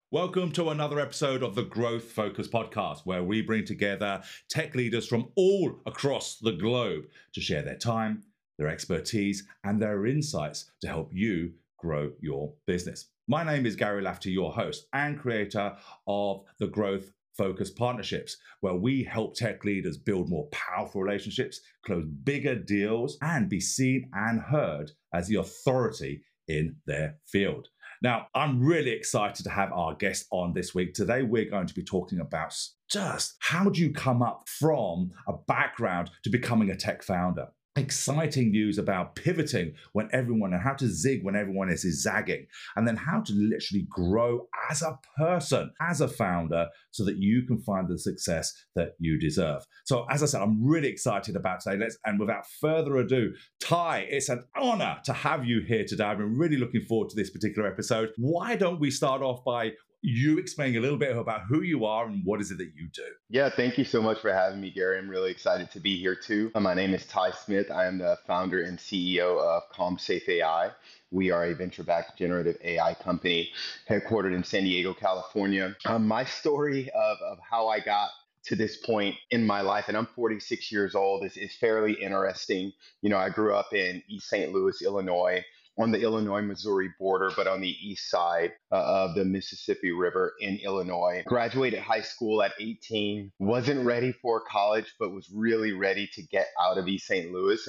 Welcome to another episode of the Growth Focus podcast, where we bring together tech leaders from all across the globe to share their time, their expertise, and their insights to help you grow your business. My name is Gary Lafferty, your host and creator of the Growth Focus Partnerships, where we help tech leaders build more powerful relationships, close bigger deals, and be seen and heard as the authority in their field. Now, I'm really excited to have our guest on this week. Today, we're going to be talking about just how do you come up from a background to becoming a tech founder? Exciting news about pivoting when everyone, and how to zig when everyone is zagging, and then how to literally grow as a person, as a founder, so that you can find the success that you deserve. So as I said, I'm really excited about today. And without further ado, Ty, it's an honor to have you here today. I've been really looking forward to this particular episode. Why don't we start off by you explaining a little bit about who you are and what is it that you do? Yeah, thank you so much for having me, Gary. I'm really excited to be here too. My name is Ty Smith. I am the founder and CEO of CalmSafe AI. We are a venture-backed generative AI company headquartered in San Diego, California. My story of how I got to this point in my life, and I'm 46 years old, is fairly interesting. You know, I grew up in East St. Louis, Illinois, on the Illinois-Missouri border, but on the east side of the Mississippi River in Illinois. Graduated high school at 18, wasn't ready for college, but was really ready to get out of East St. Louis.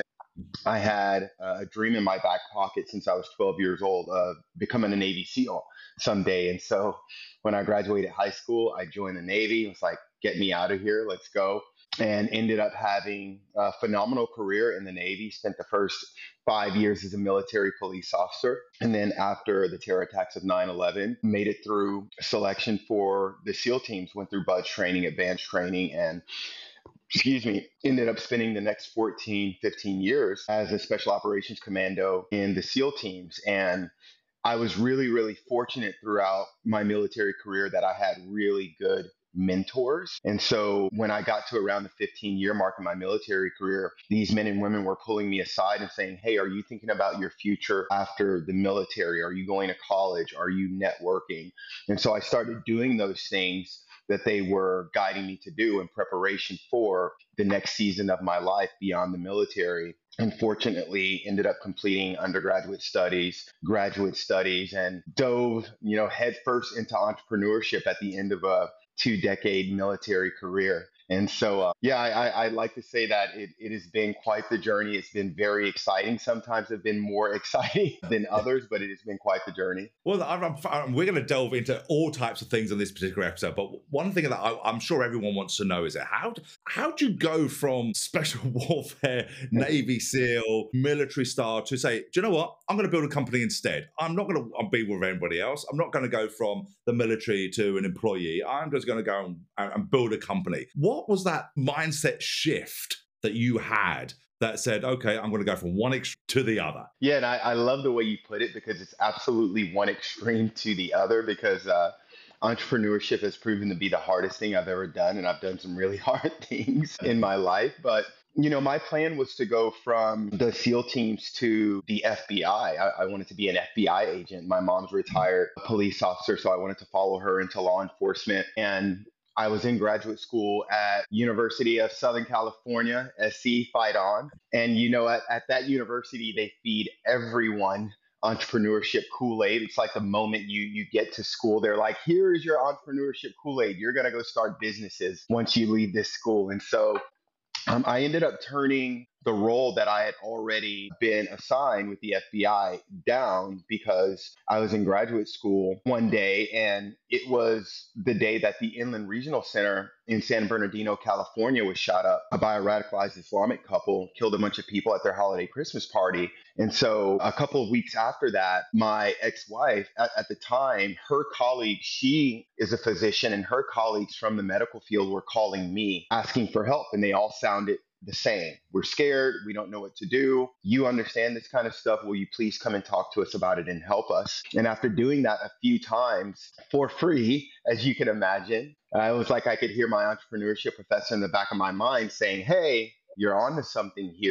I had a dream in my back pocket since I was 12 years old of becoming a Navy SEAL someday. And so when I graduated high school, I joined the Navy. It was like, get me out of here, let's go. And ended up having a phenomenal career in the Navy. Spent the first 5 years as a military police officer. And then after the terror attacks of 9/11, made it through selection for the SEAL teams, went through BUD/S training, advanced training, and ended up spending the next 14, 15 years as a special operations commando in the SEAL teams. And I was really, really fortunate throughout my military career that I had really good mentors. And so when I got to around the 15-year mark in my military career, these men and women were pulling me aside and saying, hey, are you thinking about your future after the military? Are you going to college? Are you networking? And so I started doing those things that they were guiding me to do in preparation for the next season of my life beyond the military. Unfortunately, ended up completing undergraduate studies, graduate studies, and dove, headfirst into entrepreneurship at the end of a 2-decade military career. And so, I like to say that it has been quite the journey. It's been very exciting. Sometimes it's been more exciting than others, but it has been quite the journey. Well, we're going to delve into all types of things on this particular episode. But one thing that I'm sure everyone wants to know is how do you go from special warfare, Navy SEAL, military style to say, do you know what? I'm going to build a company instead. I'm not going to be with anybody else. I'm not going to go from the military to an employee. I'm just going to go and build a company. What was that mindset shift that you had that said, okay, I'm going to go from one extreme to the other? Yeah, and I love the way you put it, because it's absolutely one extreme to the other, because entrepreneurship has proven to be the hardest thing I've ever done. And I've done some really hard things in my life. But my plan was to go from the SEAL teams to the FBI. I wanted to be an FBI agent. My mom's retired police officer, so I wanted to follow her into law enforcement. And I was in graduate school at University of Southern California, SC, Fight On. And, at that university, they feed everyone entrepreneurship Kool-Aid. It's like the moment you get to school, they're like, here is your entrepreneurship Kool-Aid. You're going to go start businesses once you leave this school. And so I ended up turning the role that I had already been assigned with the FBI down, because I was in graduate school one day, and it was the day that the Inland Regional Center in San Bernardino, California was shot up by a radicalized Islamic couple, killed a bunch of people at their holiday Christmas party. And so a couple of weeks after that, my ex-wife at the time, her colleague, she is a physician, and her colleagues from the medical field were calling me asking for help, and they all sounded the same. We're scared. We don't know what to do. You understand this kind of stuff. Will you please come and talk to us about it and help us? And after doing that a few times for free, as you can imagine, it was like I could hear my entrepreneurship professor in the back of my mind saying, hey, you're onto something here.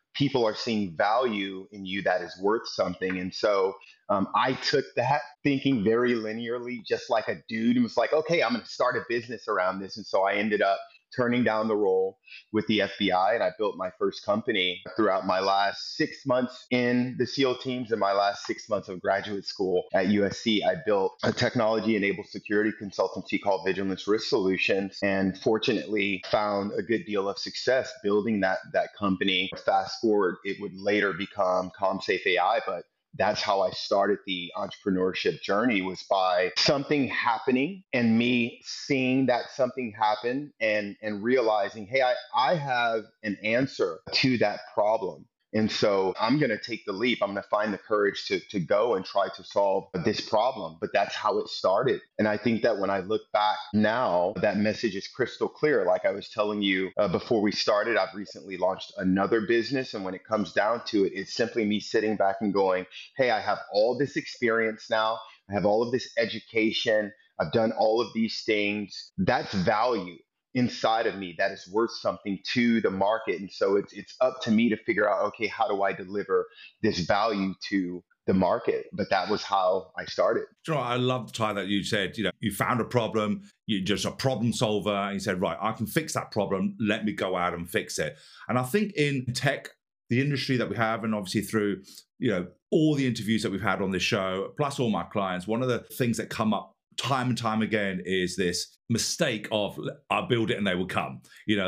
people are seeing value in you that is worth something. And so I took that thinking very linearly, just like a dude, and was like, okay, I'm going to start a business around this. And so I ended up turning down the role with the FBI, and I built my first company throughout my last 6 months in the SEAL teams and my last 6 months of graduate school at USC. I built a technology-enabled security consultancy called Vigilance Risk Solutions, and fortunately found a good deal of success building that company. Fast forward, it would later become CommSafe AI, but that's how I started the entrepreneurship journey, was by something happening and me seeing that something happen and realizing, hey, I have an answer to that problem. And so I'm going to take the leap. I'm going to find the courage to go and try to solve this problem. But that's how it started. And I think that when I look back now, that message is crystal clear. Like I was telling you before we started, I've recently launched another business. And when it comes down to it, it's simply me sitting back and going, hey, I have all this experience now. I have all of this education. I've done all of these things. That's value inside of me that is worth something to the market. And so it's up to me to figure out, okay, how do I deliver this value to the market? But that was how I started. You know, I love the time that you said, you found a problem, you're just a problem solver, and you said, right, I can fix that problem, let me go out and fix it. And I think in tech, the industry that we have, and obviously through, all the interviews that we've had on this show, plus all my clients, one of the things that come up time and time again is this mistake of I'll build it and they will come.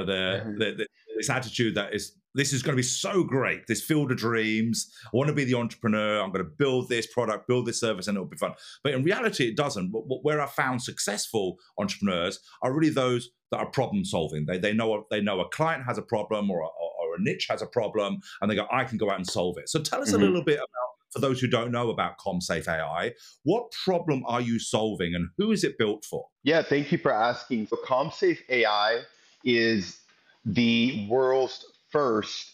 This attitude that this is going to be so great, this field of dreams. I want to be the entrepreneur. I'm going to build this product, build this service, and it'll be fun. But in reality, it doesn't. Where I found successful entrepreneurs are really those that are problem solving. They know a client has a problem or a niche has a problem, and they go, I can go out and solve it. So tell us a little bit about, for those who don't know about CommSafe AI, what problem are you solving and who is it built for? Yeah, thank you for asking. So CommSafe AI is the world's first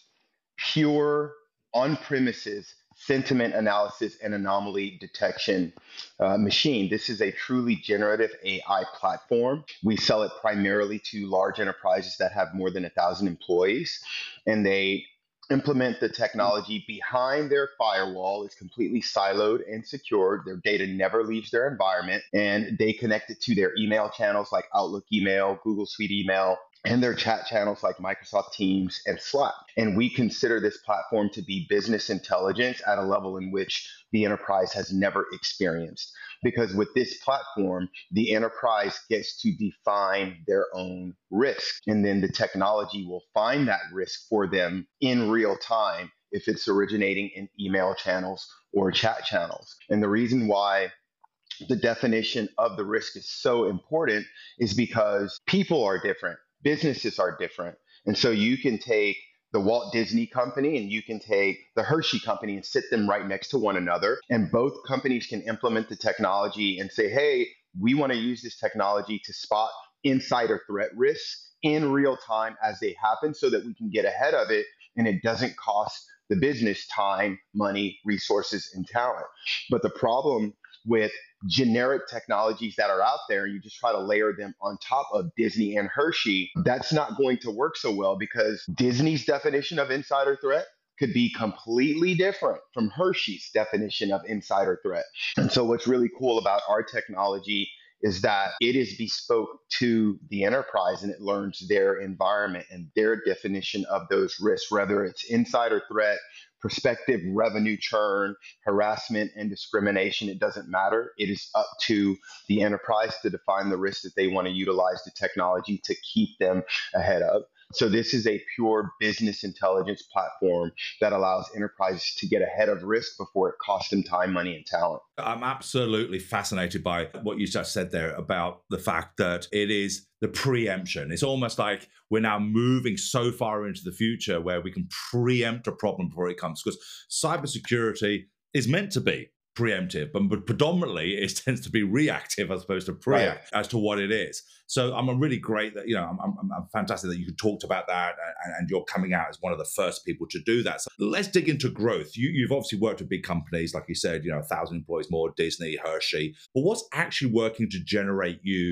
pure on-premises sentiment analysis and anomaly detection machine. This is a truly generative AI platform. We sell it primarily to large enterprises that have more than 1,000 employees, and they implement the technology behind their firewall. It's completely siloed and secured. Their data never leaves their environment, and they connect it to their email channels like Outlook email, Google Suite email, and their chat channels like Microsoft Teams and Slack. And we consider this platform to be business intelligence at a level in which the enterprise has never experienced. Because with this platform, the enterprise gets to define their own risk. And then the technology will find that risk for them in real time if it's originating in email channels or chat channels. And the reason why the definition of the risk is so important is because people are different. Businesses are different. And so you can take the Walt Disney Company and you can take the Hershey Company and sit them right next to one another. And both companies can implement the technology and say, hey, we want to use this technology to spot insider threat risks in real time as they happen so that we can get ahead of it and it doesn't cost the business time, money, resources, and talent. But the problem with generic technologies that are out there, you just try to layer them on top of Disney and Hershey, that's not going to work so well because Disney's definition of insider threat could be completely different from Hershey's definition of insider threat. And so what's really cool about our technology is that it is bespoke to the enterprise and it learns their environment and their definition of those risks, whether it's insider threat, prospective revenue churn, harassment, and discrimination. It doesn't matter. It is up to the enterprise to define the risks that they want to utilize the technology to keep them ahead of. So this is a pure business intelligence platform that allows enterprises to get ahead of risk before it costs them time, money, and talent. I'm absolutely fascinated by what you just said there about the fact that it is the preemption. It's almost like we're now moving so far into the future where we can preempt a problem before it comes, because cybersecurity is meant to be preemptive, but predominantly it tends to be reactive as opposed to preactive as to what it is. So I'm really great that, I'm fantastic that you talked about that and you're coming out as one of the first people to do that. So let's dig into growth. You've obviously worked with big companies, like you said, 1,000 employees more, Disney, Hershey, but what's actually working to generate you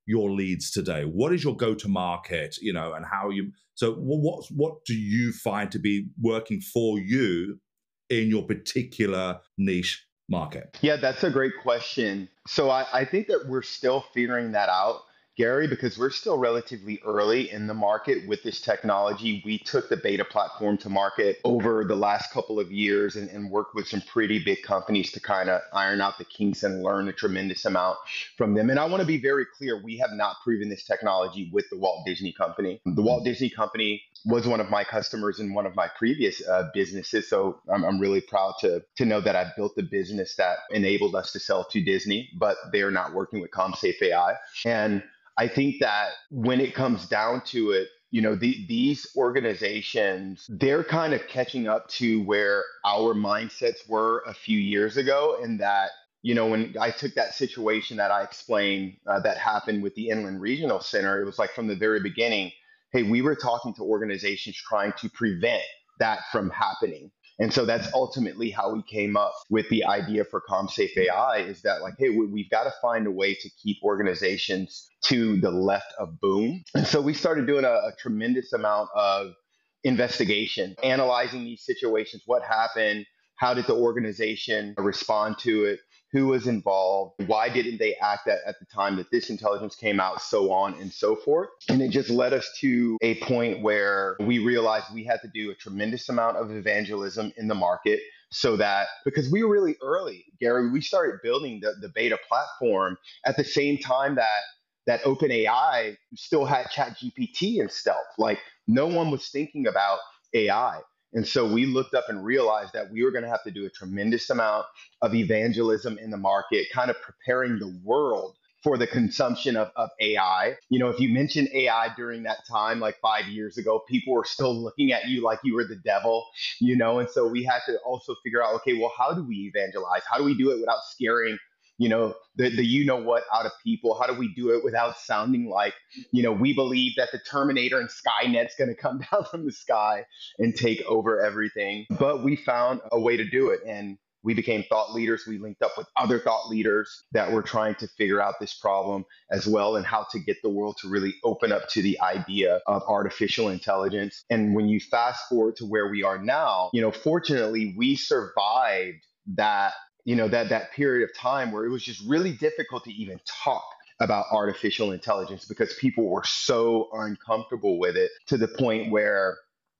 your leads today? What is your go-to-market, and how you, so what do you find to be working for you in your particular niche market? Yeah, that's a great question. So I think that we're still figuring that out, Gary, because we're still relatively early in the market with this technology. We took the beta platform to market over the last couple of years and worked with some pretty big companies to kind of iron out the kinks and learn a tremendous amount from them. And I want to be very clear, we have not proven this technology with the Walt Disney Company. The Walt Disney Company was one of my customers in one of my previous businesses. So I'm really proud to know that I've built a business that enabled us to sell to Disney, but they're not working with CommSafe AI. And I think that when it comes down to it, these organizations, they're kind of catching up to where our mindsets were a few years ago. And that, when I took that situation that I explained that happened with the Inland Regional Center, it was like from the very beginning, hey, we were talking to organizations trying to prevent that from happening. And so that's ultimately how we came up with the idea for CommSafe AI, is that like, hey, we've got to find a way to keep organizations to the left of boom. And so we started doing a tremendous amount of investigation, analyzing these situations, what happened, how did the organization respond to it, who was involved, why didn't they act at the time that this intelligence came out, so on and so forth. And it just led us to a point where we realized we had to do a tremendous amount of evangelism in the market, so that, because we were really early, Gary, we started building the beta platform at the same time that OpenAI still had ChatGPT in stealth. Like, no one was thinking about AI. And so we looked up and realized that we were going to have to do a tremendous amount of evangelism in the market, kind of preparing the world for the consumption of AI. If you mentioned AI during that time, like 5 years ago, people were still looking at you like you were the devil, and so we had to also figure out, okay, well, how do we evangelize? How do we do it without scaring the what out of people? How do we do it without sounding like, we believe that the Terminator and Skynet's going to come down from the sky and take over everything? But we found a way to do it, and we became thought leaders. We linked up with other thought leaders that were trying to figure out this problem as well, and how to get the world to really open up to the idea of artificial intelligence. And when you fast forward to where we are now, fortunately, we survived that period of time where it was just really difficult to even talk about artificial intelligence, because people were so uncomfortable with it, to the point where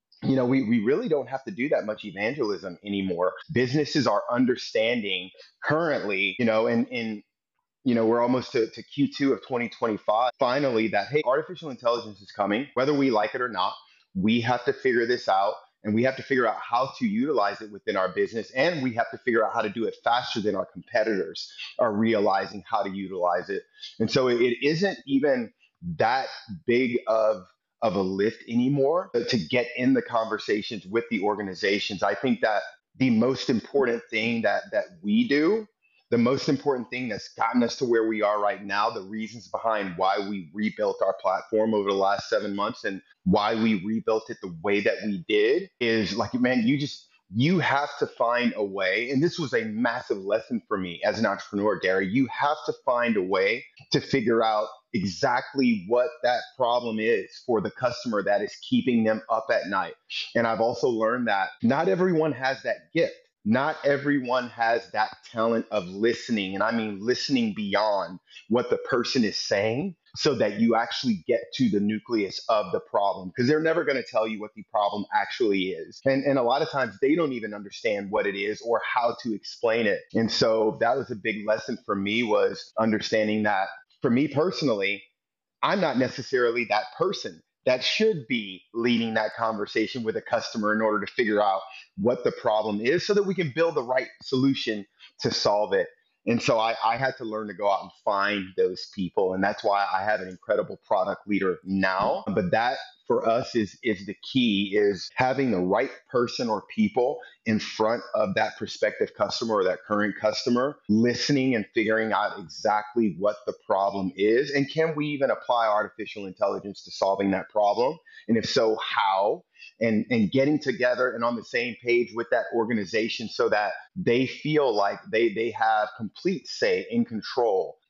we really don't have to do that much evangelism anymore. Businesses are understanding currently, and we're almost to Q2 of 2025, finally, that, hey, artificial intelligence is coming, whether we like it or not. We have to figure this out, and we have to figure out how to utilize it within our business. And we have to figure out how to do it faster than our competitors are realizing how to utilize it. And so it isn't even that big of a lift anymore to get in the conversations with the organizations. I think that the most important thing that we do, the most important thing that's gotten us to where we are right now, the reasons behind why we rebuilt our platform over the last 7 months and why we rebuilt it the way that we did, is like, man, you have to find a way. And this was a massive lesson for me as an entrepreneur, Gary. You have to find a way to figure out exactly what that problem is for the customer that is keeping them up at night. And I've also learned that not everyone has that gift. Not everyone has that talent of listening. And I mean listening beyond what the person is saying, so that you actually get to the nucleus of the problem, because they're never going to tell you what the problem actually is. And a lot of times they don't even understand what it is or how to explain it. And so that was a big lesson for me, was understanding that for me personally, I'm not necessarily that person that should be leading that conversation with a customer in order to figure out what the problem is, so that we can build the right solution to solve it. And so I had to learn to go out and find those people. And that's why I have an incredible product leader now. But that for us is the key, is having the right person or people in front of that prospective customer or that current customer, listening and figuring out exactly what the problem is. And can we even apply artificial intelligence to solving that problem? And if so, how? And getting together and on the same page with that organization, so that they feel like they have complete say in control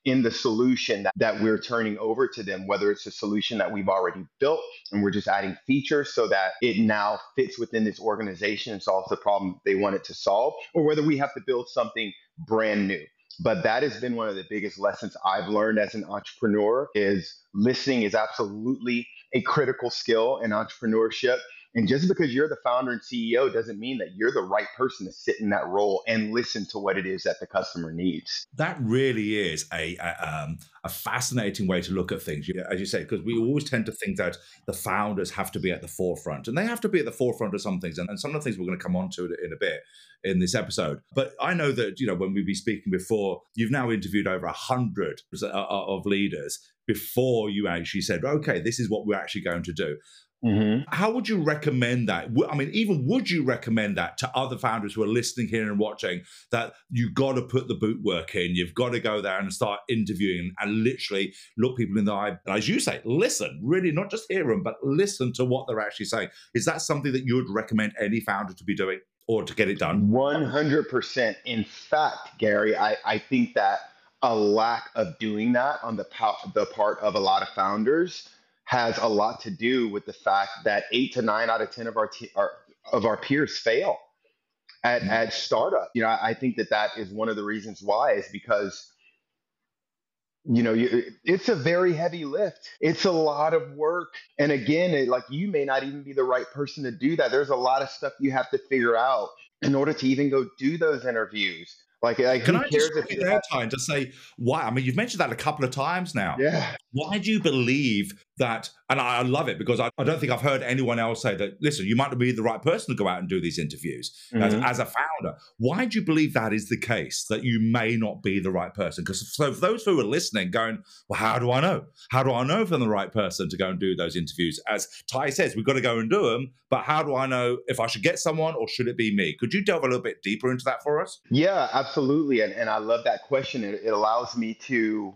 in the solution that we're turning over to them, whether it's a solution that we've already built and we're just adding features so that it now fits within this organization and solves the problem they want it to solve, or whether we have to build something brand new. But that has been one of the biggest lessons I've learned as an entrepreneur is listening is absolutely a critical skill in entrepreneurship. And just because you're the founder and CEO doesn't mean that you're the right person to sit in that role and listen to what it is that the customer needs. That really is a fascinating way to look at things, as you say, because we always tend to think that the founders have to be at the forefront, and they have to be at the forefront of some things, and some of the things we're going to come on to in a bit in this episode. But I know that, when we've been speaking before, you've now interviewed over 100 of leaders before you actually said, okay, this is what we're actually going to do. Mm-hmm. How would you recommend that? I mean, even would you recommend that to other founders who are listening here and watching, that you've got to put the boot work in, you've got to go there and start interviewing and literally look people in the eye, and as you say, listen, really not just hear them, but listen to what they're actually saying. Is that something that you would recommend any founder to be doing or to get it done? 100%. In fact, Gary, I think that a lack of doing that on the part of a lot of founders has a lot to do with the fact that 8 to 9 out of 10 of our peers fail at startup. I think that is one of the reasons why, is because it's a very heavy lift. It's a lot of work, and again, like, you may not even be the right person to do that. There's a lot of stuff you have to figure out in order to even go do those interviews. Like can I just take their time to say why? I mean, you've mentioned that a couple of times now. Yeah. Why do you believe that? And I love it, because I don't think I've heard anyone else say that, listen, you might not be the right person to go out and do these interviews as a founder. Why do you believe that is the case, that you may not be the right person? Because so for those who are listening going, well, how do I know? How do I know if I'm the right person to go and do those interviews? As Ty says, we've got to go and do them, but how do I know if I should get someone or should it be me? Could you delve a little bit deeper into that for us? Yeah, absolutely. And I love that question. It allows me to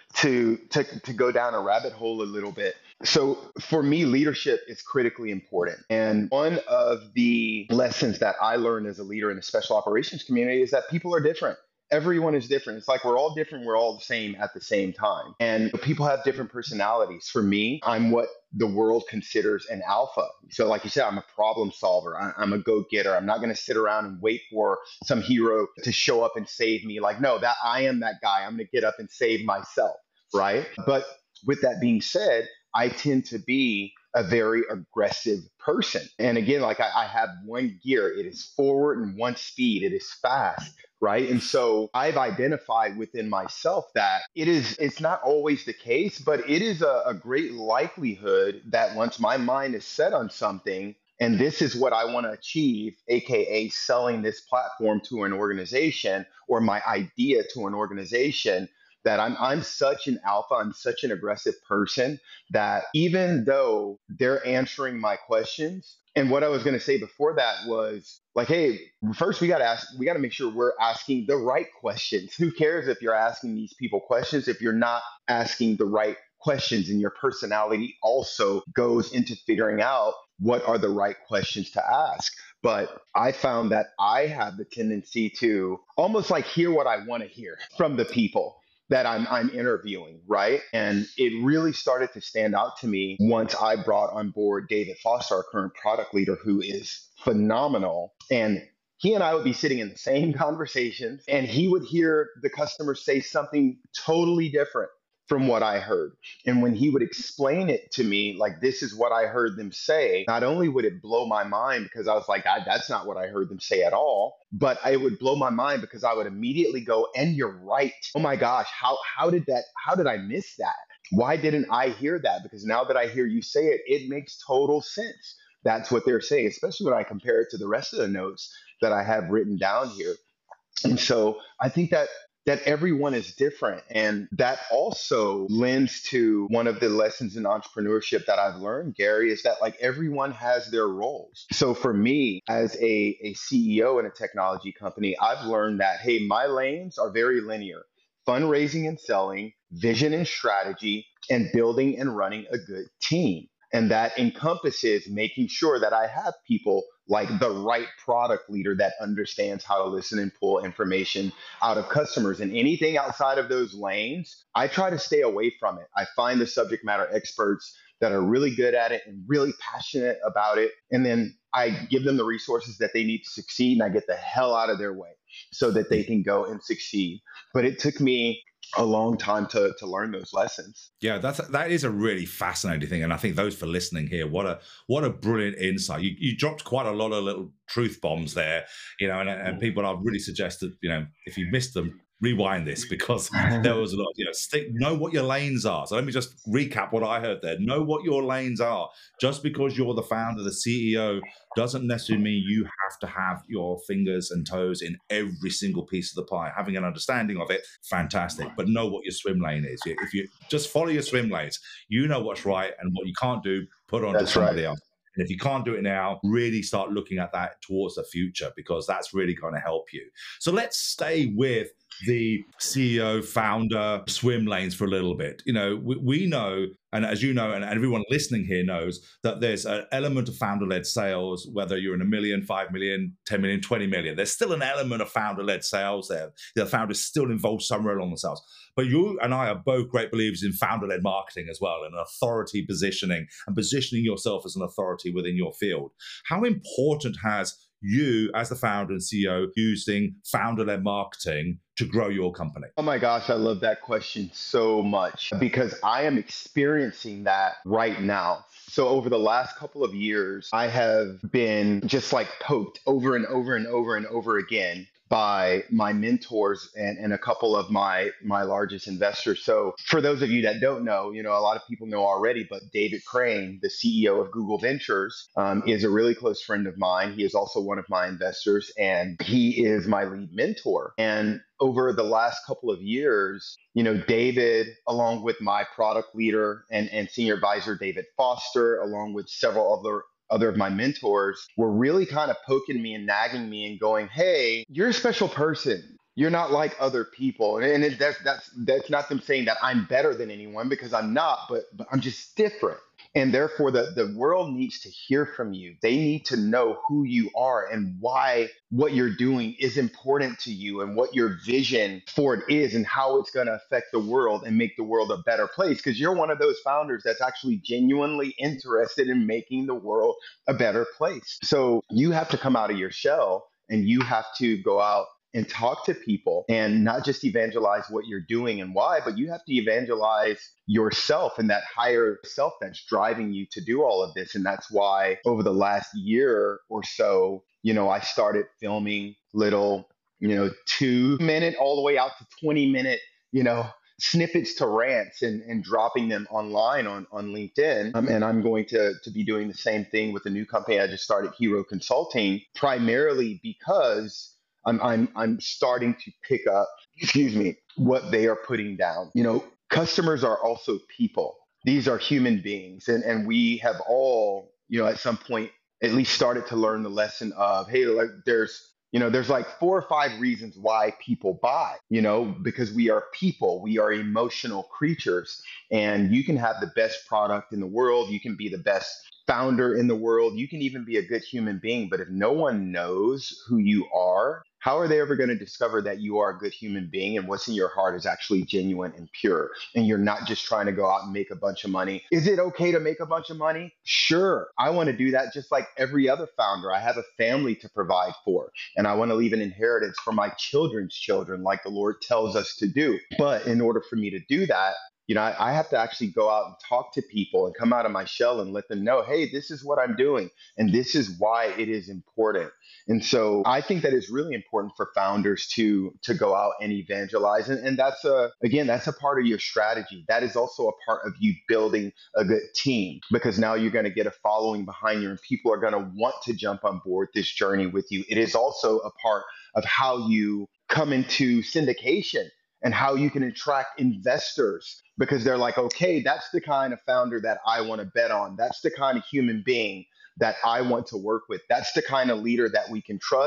go down a rabbit hole a little bit. So for me, leadership is critically important. And one of the lessons that I learned as a leader in the special operations community is that people are different. Everyone is different. It's like we're all different. We're all the same at the same time. And people have different personalities. For me, I'm what the world considers an alpha. So like you said, I'm a problem solver. I'm a go-getter. I'm not going to sit around and wait for some hero to show up and save me. Like, no, that I am that guy. I'm going to get up and save myself. Right. But with that being said, I tend to be a very aggressive person. And again, like I have one gear, it is forward, and one speed, it is fast. Right. And so I've identified within myself that it's not always the case, but it is a great likelihood that once my mind is set on something, and this is what I want to achieve, AKA selling this platform to an organization or my idea to an organization, that I'm such an alpha, I'm such an aggressive person that even though they're answering my questions, and what I was going to say before that was like, hey, first we got to make sure we're asking the right questions. Who cares if you're asking these people questions if you're not asking the right questions? And your personality also goes into figuring out what are the right questions to ask. But I found that I have the tendency to almost like hear what I want to hear from the people that I'm interviewing, right? And it really started to stand out to me once I brought on board David Foster, our current product leader, who is phenomenal. And he and I would be sitting in the same conversations, and he would hear the customer say something totally different from what I heard. And when he would explain it to me, like, this is what I heard them say, not only would it blow my mind because I was like, that's not what I heard them say at all, but it would blow my mind because I would immediately go, and you're right. Oh my gosh, how did I miss that? Why didn't I hear that? Because now that I hear you say it, it makes total sense. That's what they're saying, especially when I compare it to the rest of the notes that I have written down here. And so I think that everyone is different. And that also lends to one of the lessons in entrepreneurship that I've learned, Gary, is that like everyone has their roles. So for me, as a CEO in a technology company, I've learned that, hey, my lanes are very linear: fundraising and selling, vision and strategy, and building and running a good team. And that encompasses making sure that I have people like the right product leader that understands how to listen and pull information out of customers. And anything outside of those lanes, I try to stay away from it. I find the subject matter experts that are really good at it and really passionate about it. And then I give them the resources that they need to succeed, and I get the hell out of their way so that they can go and succeed. But it took me a long time to learn those lessons. Yeah, that is a really fascinating thing, and I think those for listening here, what a brilliant insight. You dropped quite a lot of little truth bombs there, and people, I really suggest that if you missed them, rewind this, because there was a lot. Know what your lanes are. So let me just recap what I heard there. Know what your lanes are. Just because you're the founder, the CEO, doesn't necessarily mean you have to have your fingers and toes in every single piece of the pie. Having an understanding of it, fantastic, but know what your swim lane is. If you just follow your swim lanes, you know what's right, and what you can't do, put on to somebody else. And if you can't do it now, really start looking at that towards the future, because that's really going to help you. So let's stay with the CEO founder swim lanes for a little bit. We know, and as you know, and everyone listening here knows, that there's an element of founder-led sales, whether you're in $1 million, 5 million, 10 million, 20 million. There's still an element of founder-led sales there. The founder is still involved somewhere along the sales. But you and I are both great believers in founder-led marketing as well, and authority positioning, and positioning yourself as an authority within your field. How important has you, as the founder and CEO, using founder-led marketing to grow your company? Oh my gosh, I love that question so much, because I am experiencing that right now. So over the last couple of years, I have been just like poked over and over and over and over again by my mentors and a couple of my largest investors. So for those of you that don't know, a lot of people know already, but David Crane, the CEO of Google Ventures, is a really close friend of mine. He is also one of my investors, and he is my lead mentor. And over the last couple of years, David, along with my product leader and senior advisor, David Foster, along with several other of my mentors, were really kind of poking me and nagging me and going, hey, you're a special person. You're not like other people. And that's not them saying that I'm better than anyone, because I'm not, but I'm just different. And therefore, the world needs to hear from you. They need to know who you are and why what you're doing is important to you, and what your vision for it is, and how it's going to affect the world and make the world a better place. Because you're one of those founders that's actually genuinely interested in making the world a better place. So you have to come out of your shell, and you have to go out and talk to people, and not just evangelize what you're doing and why, but you have to evangelize yourself and that higher self that's driving you to do all of this. And that's why over the last year or so, I started filming little, 2-minute all the way out to 20-minute, snippets to rants, and dropping them online on LinkedIn. And I'm going to be doing the same thing with a new company I just started, Hero Consulting, primarily because I'm starting to pick up, what they are putting down. Customers are also people. These are human beings. And we have all, at some point, at least started to learn the lesson of, hey, like there's like 4 or 5 reasons why people buy, because we are people, we are emotional creatures, and you can have the best product in the world. You can be the best founder in the world. You can even be a good human being. But if no one knows who you are, how are they ever going to discover that you are a good human being and what's in your heart is actually genuine and pure? And you're not just trying to go out and make a bunch of money. Is it okay to make a bunch of money? Sure. I want to do that just like every other founder. I have a family to provide for, and I want to leave an inheritance for my children's children, like the Lord tells us to do. But in order for me to do that, I have to actually go out and talk to people and come out of my shell and let them know, hey, this is what I'm doing, and this is why it is important. And so I think that it's really important for founders to go out and evangelize. And that's that's a part of your strategy. That is also a part of you building a good team, because now you're going to get a following behind you, and people are going to want to jump on board this journey with you. It is also a part of how you come into syndication and how you can attract investors, because they're like, okay, that's the kind of founder that I want to bet on. That's the kind of human being that I want to work with. That's the kind of leader that we can trust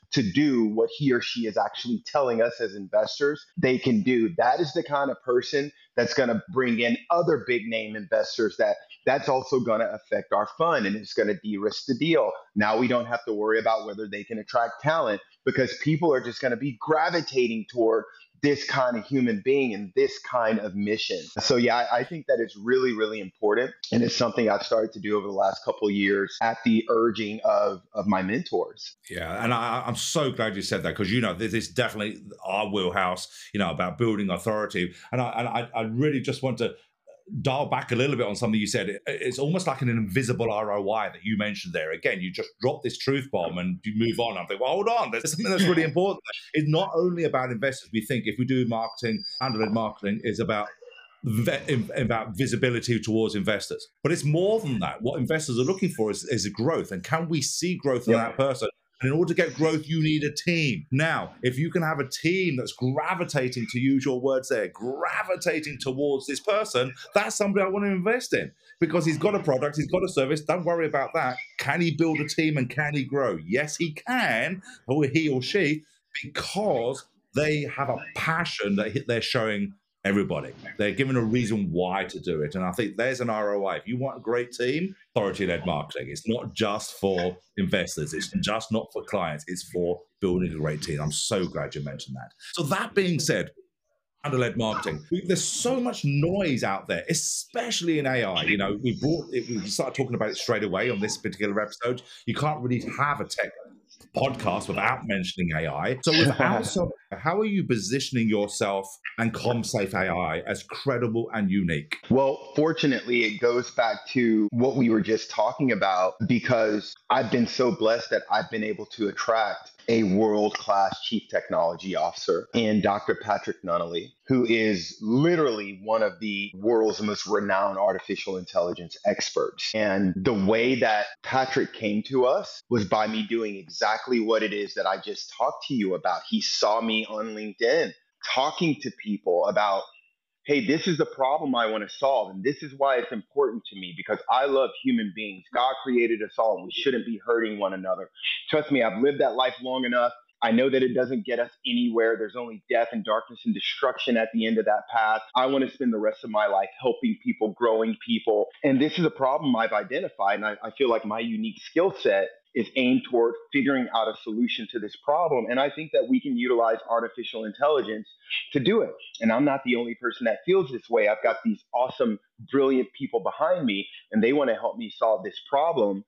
to do what he or she is actually telling us as investors they can do. That is the kind of person that's going to bring in other big name investors that's also going to affect our fund, and it's going to de-risk the deal. Now we don't have to worry about whether they can attract talent, because people are just going to be gravitating toward this kind of human being and this kind of mission. So yeah, I think that is really, really important. And it's something I've started to do over the last couple of years at the urging of my mentors. Yeah, and I'm so glad you said that, because, this is definitely our wheelhouse, about building authority. And I really just want to dial back a little bit on something you said. It's almost like an invisible ROI that you mentioned there. Again, you just drop this truth bomb and you move on. I'm thinking, well, hold on, there's something that's really important. It's not only about investors. We think if we do marketing, founder-led marketing is about visibility towards investors. But it's more than that. What investors are looking for is growth. And can we see growth in that person? And in order to get growth, you need a team. Now, if you can have a team that's gravitating, to use your words there, gravitating towards this person, that's somebody I want to invest in, because he's got a product, he's got a service. Don't worry about that. Can he build a team and can he grow? Yes, he can, or he or she, because they have a passion that they're showing everybody. They're given a reason why to do it. And I think there's an ROI. If you want a great team, authority-led marketing. It's not just for investors. It's just not for clients. It's for building a great team. I'm so glad you mentioned that. So that being said, founder-led marketing, there's so much noise out there, especially in AI. We started talking about it straight away on this particular episode. You can't really have a tech podcast without mentioning AI. So how are you positioning yourself and CommSafe AI as credible and unique? Well, fortunately, it goes back to what we were just talking about, because I've been so blessed that I've been able to attract a world-class chief technology officer in Dr. Patrick Nunnally, who is literally one of the world's most renowned artificial intelligence experts. And the way that Patrick came to us was by me doing exactly what it is that I just talked to you about. He saw me on LinkedIn talking to people about, hey, this is the problem I want to solve, and this is why it's important to me, because I love human beings. God created us all, and we shouldn't be hurting one another. Trust me, I've lived that life long enough. I know that it doesn't get us anywhere. There's only death and darkness and destruction at the end of that path. I want to spend the rest of my life helping people, growing people. And this is a problem I've identified, and I feel like my unique skill set is aimed toward figuring out a solution to this problem. And I think that we can utilize artificial intelligence to do it. And I'm not the only person that feels this way. I've got these awesome, brilliant people behind me, and they want to help me solve this problem.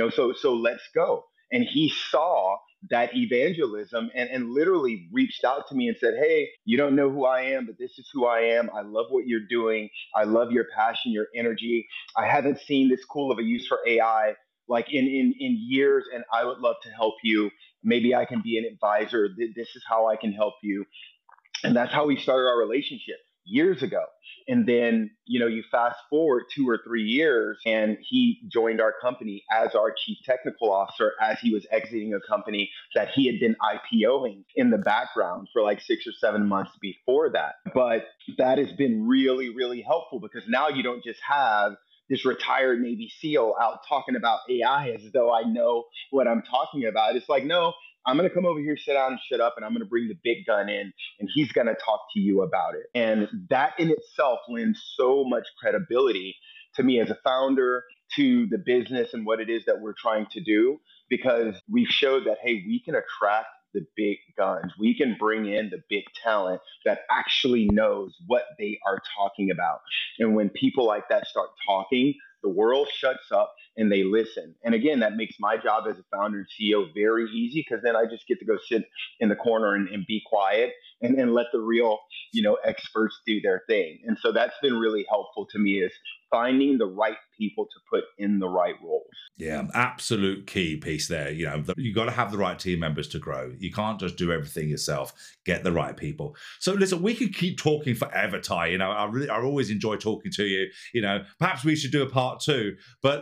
So let's go. And he saw that evangelism and literally reached out to me and said, hey, you don't know who I am, but this is who I am. I love what you're doing. I love your passion, your energy. I haven't seen this cool of a use for AI like in years, and I would love to help you. Maybe I can be an advisor. This is how I can help you. And that's how we started our relationship years ago. And then, you fast forward 2 or 3 years, and he joined our company as our chief technical officer as he was exiting a company that he had been IPOing in the background for like 6 or 7 months before that. But that has been really, really helpful, because now you don't just have this retired Navy SEAL out talking about AI as though I know what I'm talking about. It's like, no, I'm going to come over here, sit down and shut up, and I'm going to bring the big gun in, and he's going to talk to you about it. And that in itself lends so much credibility to me as a founder, to the business and what it is that we're trying to do, because we've showed that, hey, we can attract the big guns. We can bring in the big talent that actually knows what they are talking about. And when people like that start talking, the world shuts up and they listen. And again, that makes my job as a founder and CEO very easy, because then I just get to go sit in the corner and be quiet and let the real, experts do their thing. And so that's been really helpful to me, is finding the right people to put in the right roles. Yeah, absolute key piece there. You got to have the right team members to grow. You can't just do everything yourself. Get the right people. So listen, we could keep talking forever, Ty. I always enjoy talking to you. Perhaps we should do a part 2. But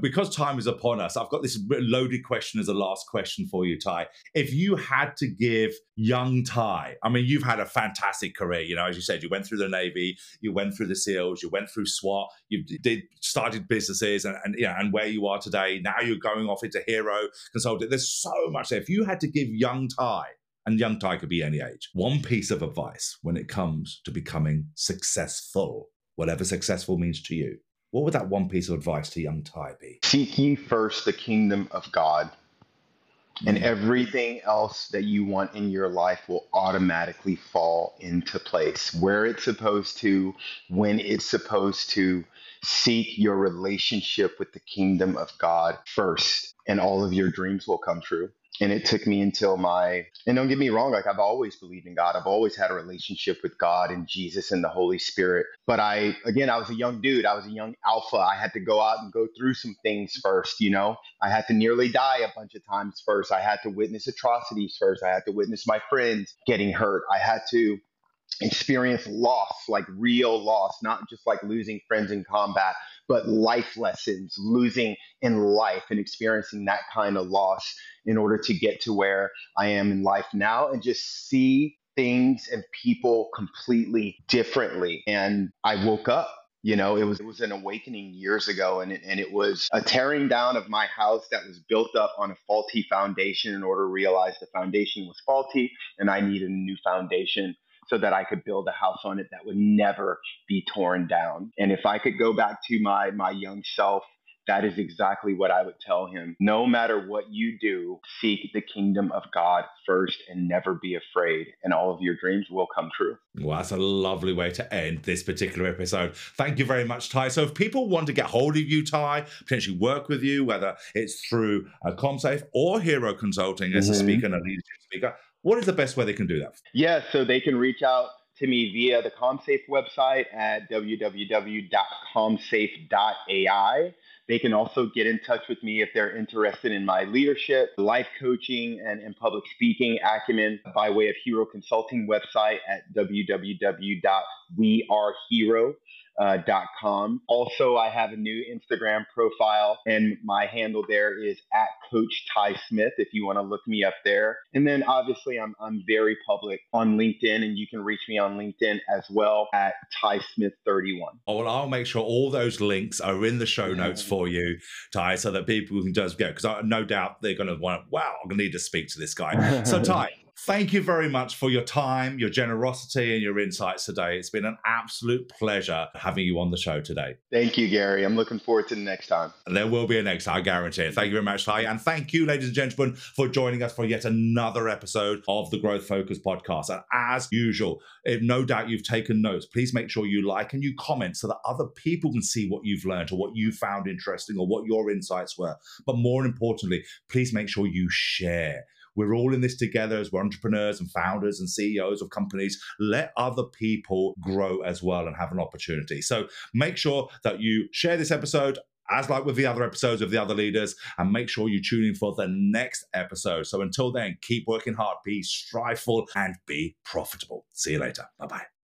because time is upon us, I've got this loaded question as a last question for you, Ty. If you had to give young Ty, I mean, you've had a fantastic career. You know, as you said, you went through the Navy, you went through the SEALs, you went through SWAT, you started businesses, and where you are today. Now you're going off into Hero Consulting. There's so much there. If you had to give young Ty, and young Ty could be any age, one piece of advice when it comes to becoming successful, whatever successful means to you, what would that one piece of advice to young Ty be? Seek ye first the kingdom of God, and everything else that you want in your life will automatically fall into place. Where it's supposed to, when it's supposed to. Seek your relationship with the kingdom of God first, and all of your dreams will come true. And it took me until and don't get me wrong, like I've always believed in God. I've always had a relationship with God and Jesus and the Holy Spirit. But I was a young dude. I was a young alpha. I had to go out and go through some things first, you know. I had to nearly die a bunch of times first. I had to witness atrocities first. I had to witness my friends getting hurt. I had to experience loss, like real loss, not just like losing friends in combat, but life lessons, losing in life and experiencing that kind of loss in order to get to where I am in life now and just see things and people completely differently. And I woke up. You know, it was an awakening years ago, and it was a tearing down of my house that was built up on a faulty foundation in order to realize the foundation was faulty and I needed a new foundation so that I could build a house on it that would never be torn down. And if I could go back to my young self, that is exactly what I would tell him. No matter what you do, seek the kingdom of God first and never be afraid, and all of your dreams will come true. Well, that's a lovely way to end this particular episode. Thank you very much, Ty. So if people want to get hold of you, Ty, potentially work with you, whether it's through CommSafe or Hero Consulting as a speaker and a leadership speaker, what is the best way they can do that? Yeah, so they can reach out to me via the CommSafe website at www.commsafe.ai. They can also get in touch with me if they're interested in my leadership, life coaching, and public speaking acumen by way of Hero Consulting website at www.wearehero.com. Also, I have a new Instagram profile, and my handle there is at Coach Ty Smith if you want to look me up there. And then obviously I'm very public on LinkedIn, and you can reach me on LinkedIn as well at Ty Smith 31. Oh, well, I'll make sure all those links are in the show notes for you, Ty, so that people can just go, because no doubt they're going to want, wow, I'm going to need to speak to this guy. So Ty, thank you very much for your time, your generosity, and your insights today. It's been an absolute pleasure having you on the show today. Thank you, Gary. I'm looking forward to the next time. And there will be a next time, I guarantee it. Thank you very much, Ty. And thank you, ladies and gentlemen, for joining us for yet another episode of the Growth Focus podcast. And as usual, if no doubt you've taken notes, please make sure you like and you comment so that other people can see what you've learned or what you found interesting or what your insights were. But more importantly, please make sure you share. We're all in this together as we're entrepreneurs and founders and CEOs of companies. Let other people grow as well and have an opportunity. So make sure that you share this episode, as like with the other episodes of the other leaders, and make sure you tune in for the next episode. So until then, keep working hard, be striveful, and be profitable. See you later. Bye-bye.